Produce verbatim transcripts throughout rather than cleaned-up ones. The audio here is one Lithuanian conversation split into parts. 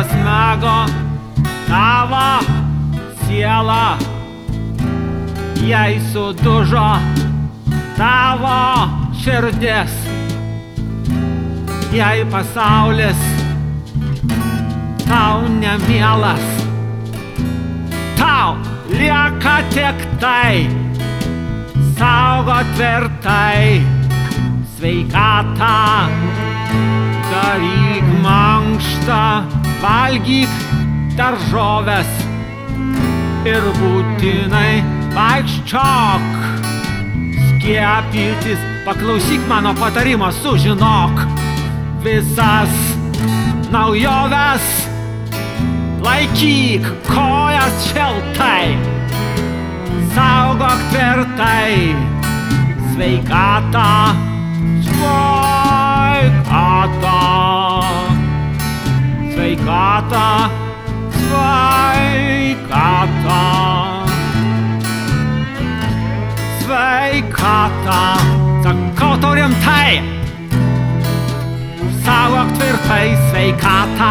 prasmego tavo siela, jei sudužo tavo širdis, jei pasaulis tau nemielas, tau lieka tik tai saugo tvirtai sveikatą, daryk mankštą, valgyk daržoves ir būtinai vaikščiok skiepytis. Paklausyk mano patarimo, sužinok visas naujoves, laikyk kojas šiltai, saugok tvirtai sveikatą, sveikatą, sveikatą, sveikatą, sveikatą. Sakau tau rimtai, saugok tvirtai sveikatą,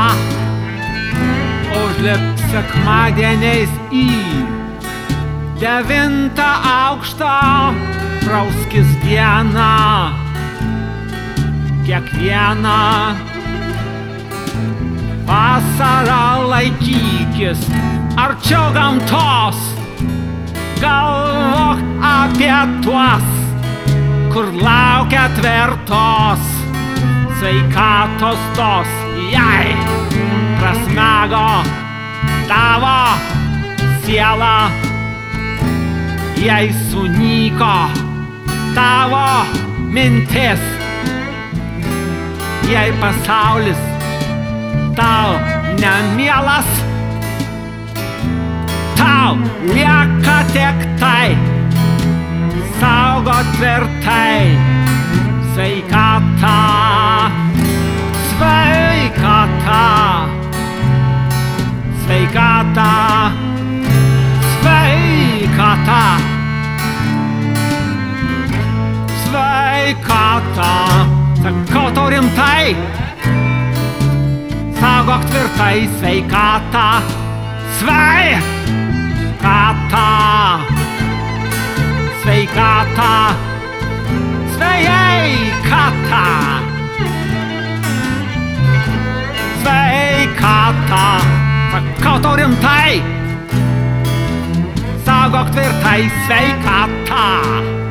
užlip sekmadieniais į devintą aukštą, prauskis dieną, kiekvieną vasarą laikykis arčiau gamtos, galvok apie tuos, kur laukia tvirtos sveikatos tos, jei prasmego tavo siela, jei sunyko tavo mintis, jei pasaulis tau nemielas, tau lieka tik tai saugo tvirtai sveikatą, sveikatą, sveikatą, sveikatą, sveikatą. Sakau tau rimtai, saugok tvirtai sveikatą, sveikatą, sveikatą, sveikatą, sveikatą. Sakau tau rimtai, saugok tvirtai sveikatą.